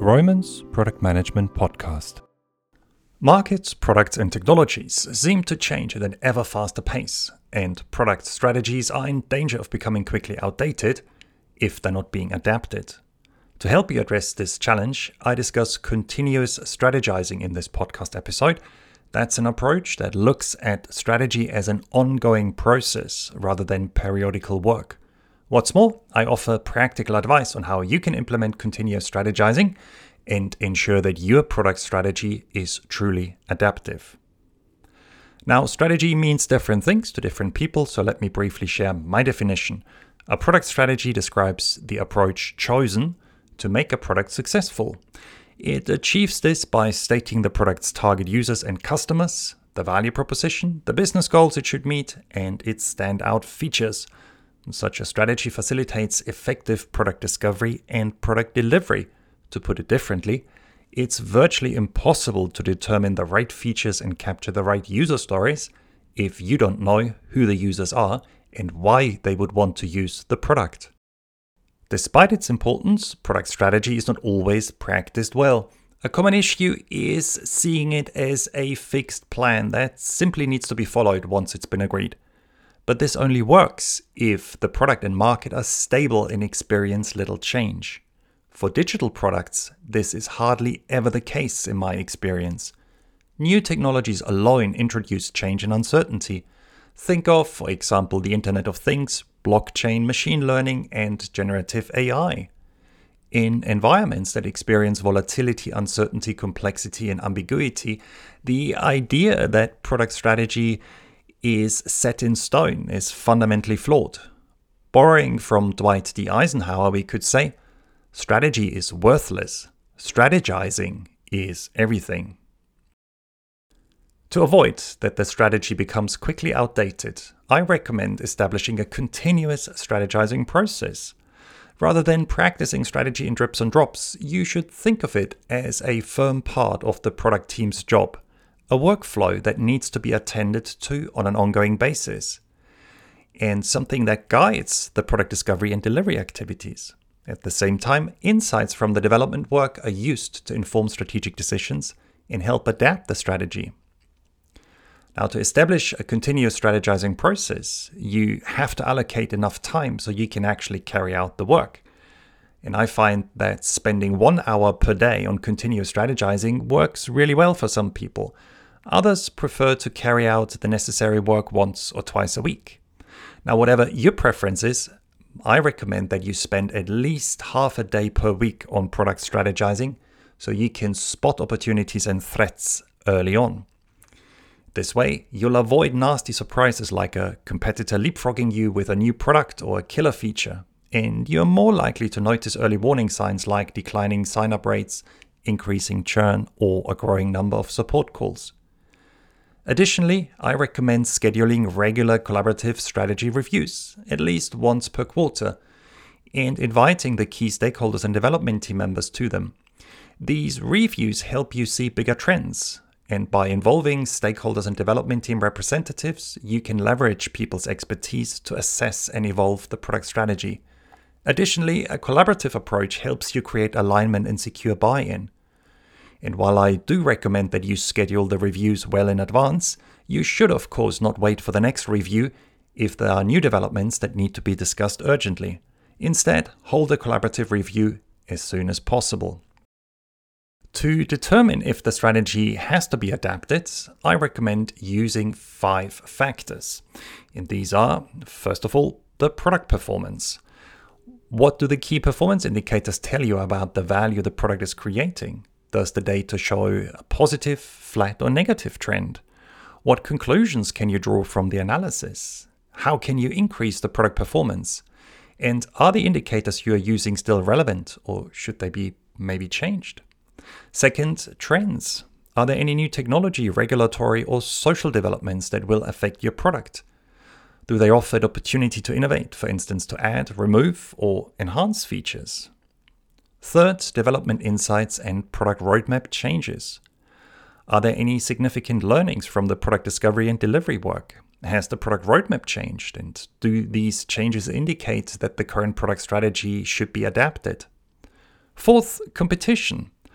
Roman's Product Management Podcast. Markets, products, and technologies seem to change at an ever faster pace, and product strategies are in danger of becoming quickly outdated if they're not being adapted. To help you address this challenge, I discuss continuous strategizing in this podcast episode. That's an approach that looks at strategy as an ongoing process rather than periodical work. What's more, I offer practical advice on how you can implement continuous strategizing and ensure that your product strategy is truly adaptive. Now, strategy means different things to different people, so let me briefly share my definition. A product strategy describes the approach chosen to make a product successful. It achieves this by stating the product's target users and customers, the value proposition, the business goals it should meet, and its standout features. Such a strategy facilitates effective product discovery and product delivery. To put it differently, it's virtually impossible to determine the right features and capture the right user stories if you don't know who the users are and why they would want to use the product. Despite its importance, product strategy is not always practiced well. A common issue is seeing it as a fixed plan that simply needs to be followed once it's been agreed. But this only works if the product and market are stable and experience little change. For digital products, this is hardly ever the case in my experience. New technologies alone introduce change and uncertainty. Think of, for example, the Internet of Things, blockchain, machine learning, and generative AI. In environments that experience volatility, uncertainty, complexity, and ambiguity, the idea that product strategy is set in stone is fundamentally flawed. Borrowing from Dwight D. Eisenhower, we could say, strategy is worthless. Strategizing is everything. To avoid that the strategy becomes quickly outdated, I recommend establishing a continuous strategizing process. Rather than practicing strategy in drips and drops, you should think of it as a firm part of the product team's job, a workflow that needs to be attended to on an ongoing basis, and something that guides the product discovery and delivery activities. At the same time, insights from the development work are used to inform strategic decisions and help adapt the strategy. Now, to establish a continuous strategizing process, you have to allocate enough time so you can actually carry out the work. And I find that spending 1 hour per day on continuous strategizing works really well for some people. Others prefer to carry out the necessary work once or twice a week. Now, whatever your preference is, I recommend that you spend at least half a day per week on product strategizing so you can spot opportunities and threats early on. This way, you'll avoid nasty surprises like a competitor leapfrogging you with a new product or a killer feature, and you're more likely to notice early warning signs like declining sign-up rates, increasing churn, or a growing number of support calls. Additionally, I recommend scheduling regular collaborative strategy reviews, at least once per quarter, and inviting the key stakeholders and development team members to them. These reviews help you see bigger trends, and by involving stakeholders and development team representatives, you can leverage people's expertise to assess and evolve the product strategy. Additionally, a collaborative approach helps you create alignment and secure buy-in. And while I do recommend that you schedule the reviews well in advance, you should of course not wait for the next review if there are new developments that need to be discussed urgently. Instead, hold a collaborative review as soon as possible. To determine if the strategy has to be adapted, I recommend using 5 factors. And these are, first of all, the product performance. What do the key performance indicators tell you about the value the product is creating? Does the data show a positive, flat, or negative trend? What conclusions can you draw from the analysis? How can you increase the product performance? And are the indicators you are using still relevant, or should they be maybe changed? Second, trends. Are there any new technology, regulatory, or social developments that will affect your product? Do they offer the opportunity to innovate, for instance, to add, remove, or enhance features? Third, development insights and product roadmap changes. Are there any significant learnings from the product discovery and delivery work? Has the product roadmap changed? And do these changes indicate that the current product strategy should be adapted? Fourth, competition.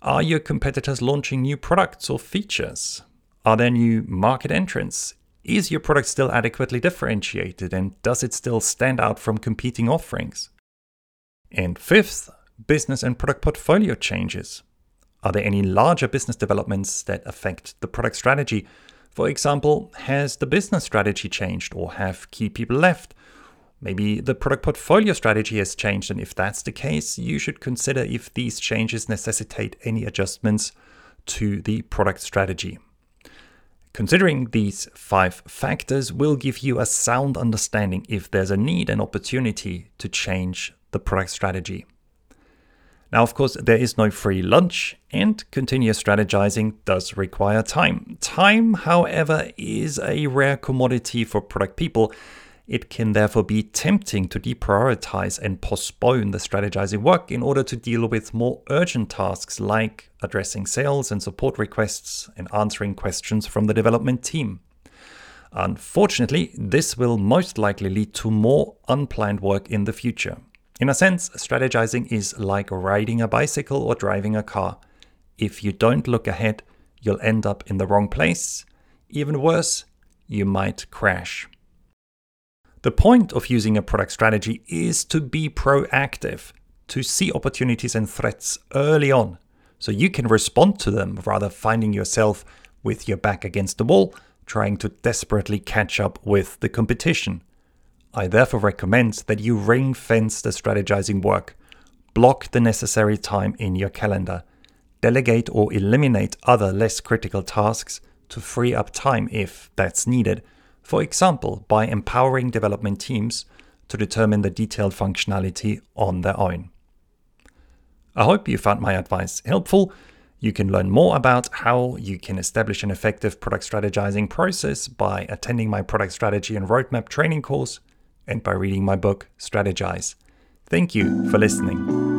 Are your competitors launching new products or features? Are there new market entrants? Is your product still adequately differentiated, and does it still stand out from competing offerings? And fifth, business and product portfolio changes. Are there any larger business developments that affect the product strategy? For example, has the business strategy changed, or have key people left? Maybe the product portfolio strategy has changed, and if that's the case, you should consider if these changes necessitate any adjustments to the product strategy. Considering these 5 factors will give you a sound understanding if there's a need and opportunity to change the product strategy. Now, of course, there is no free lunch, and continuous strategizing does require time. Time, however, is a rare commodity for product people. It can therefore be tempting to deprioritize and postpone the strategizing work in order to deal with more urgent tasks like addressing sales and support requests and answering questions from the development team. Unfortunately, this will most likely lead to more unplanned work in the future. In a sense, strategizing is like riding a bicycle or driving a car. If you don't look ahead, you'll end up in the wrong place. Even worse, you might crash. The point of using a product strategy is to be proactive, to see opportunities and threats early on, so you can respond to them rather than finding yourself with your back against the wall, trying to desperately catch up with the competition. I therefore recommend that you ring-fence the strategizing work, block the necessary time in your calendar, delegate or eliminate other less critical tasks to free up time if that's needed. For example, by empowering development teams to determine the detailed functionality on their own. I hope you found my advice helpful. You can learn more about how you can establish an effective product strategizing process by attending my product strategy and roadmap training course and by reading my book, Strategize. Thank you for listening.